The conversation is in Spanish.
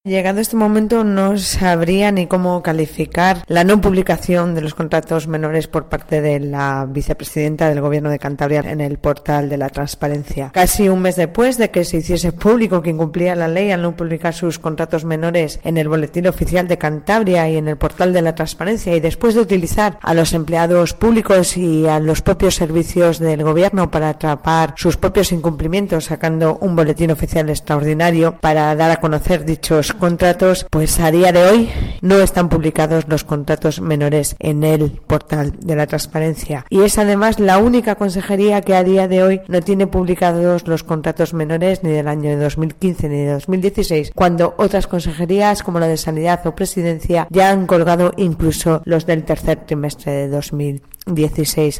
Llegado este momento no sabría ni cómo calificar la no publicación de los contratos menores por parte de la vicepresidenta del Gobierno de Cantabria en el portal de la transparencia. Casi un mes después de que se hiciese público que incumplía la ley al no publicar sus contratos menores en el Boletín Oficial de Cantabria y en el portal de la transparencia, y después de utilizar a los empleados públicos y a los propios servicios del Gobierno para atrapar sus propios incumplimientos, sacando un boletín oficial extraordinario para dar a conocer dichos contratos, pues a día de hoy no están publicados los contratos menores en el portal de la transparencia, y es además la única consejería que a día de hoy no tiene publicados los contratos menores ni del año de 2015 ni de 2016, cuando otras consejerías como la de Sanidad o Presidencia ya han colgado incluso los del tercer trimestre de 2016.